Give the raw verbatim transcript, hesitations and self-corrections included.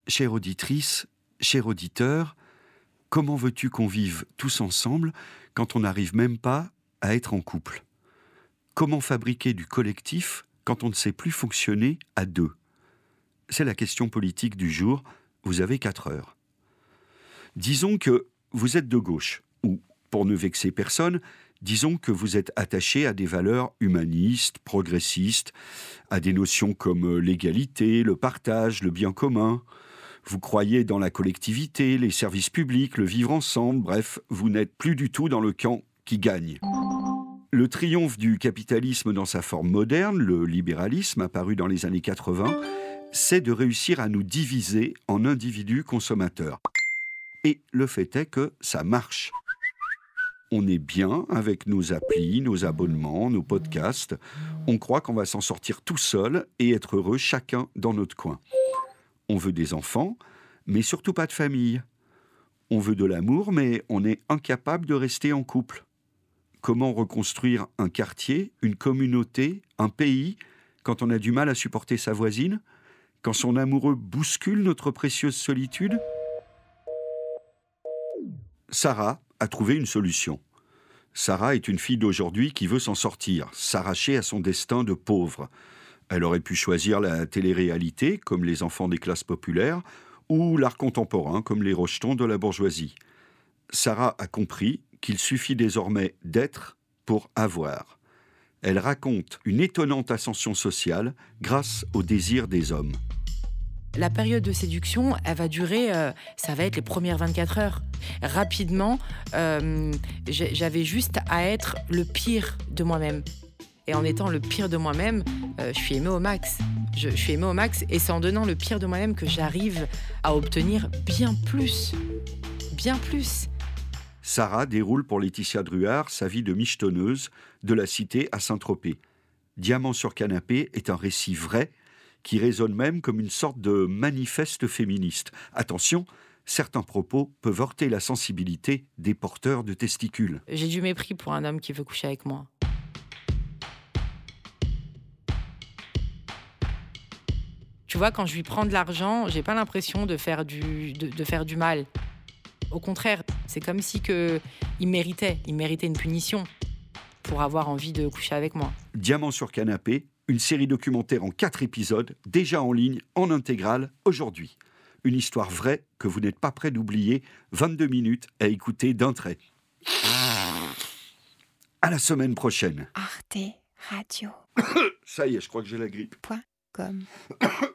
Chère auditrice, cher auditeur, comment veux-tu qu'on vive tous ensemble quand on n'arrive même pas à être en couple ? Comment fabriquer du collectif quand on ne sait plus fonctionner à deux ? C'est la question politique du jour. Vous avez quatre heures. Disons que vous êtes de gauche, ou, pour ne vexer personne, disons que vous êtes attaché à des valeurs humanistes, progressistes, à des notions comme l'égalité, le partage, le bien commun. Vous croyez dans la collectivité, les services publics, le vivre ensemble, bref, vous n'êtes plus du tout dans le camp qui gagne. Le triomphe du capitalisme dans sa forme moderne, le libéralisme apparu dans les années quatre-vingts, c'est de réussir à nous diviser en individus consommateurs. Et le fait est que ça marche. On est bien avec nos applis, nos abonnements, nos podcasts. On croit qu'on va s'en sortir tout seul et être heureux chacun dans notre coin. On veut des enfants, mais surtout pas de famille. On veut de l'amour, mais on est incapable de rester en couple. Comment reconstruire un quartier, une communauté, un pays, quand on a du mal à supporter sa voisine ? Quand son amoureux bouscule notre précieuse solitude ? Sarah a trouvé une solution. Sarah est une fille d'aujourd'hui qui veut s'en sortir, s'arracher à son destin de pauvre. Elle aurait pu choisir la télé-réalité, comme les enfants des classes populaires, ou l'art contemporain, comme les rejetons de la bourgeoisie. Sarah a compris qu'il suffit désormais d'être pour avoir. Elle raconte une étonnante ascension sociale grâce au désir des hommes. La période de séduction, elle va durer, euh, ça va être les premières vingt-quatre heures. Rapidement, euh, j'avais juste à être le pire de moi-même. Et en étant le pire de moi-même, euh, je suis aimée au max. Je, je suis aimée au max et c'est en donnant le pire de moi-même que j'arrive à obtenir bien plus. Bien plus. Sarah déroule pour Laetitia Druard sa vie de michetonneuse de la cité à Saint-Tropez. Diamant sur canapé est un récit vrai qui résonne même comme une sorte de manifeste féministe. Attention, certains propos peuvent heurter la sensibilité des porteurs de testicules. J'ai du mépris pour un homme qui veut coucher avec moi. Tu vois, quand je lui prends de l'argent, j'ai pas l'impression de faire du, de, de faire du mal. Au contraire, c'est comme si que il méritait, il méritait une punition pour avoir envie de coucher avec moi. Diamant sur canapé, une série documentaire en quatre épisodes, déjà en ligne, en intégrale, aujourd'hui. Une histoire vraie que vous n'êtes pas prêt d'oublier, vingt-deux minutes à écouter d'un trait. À la semaine prochaine. Arte Radio. Ça y est, je crois que j'ai la grippe. Point com.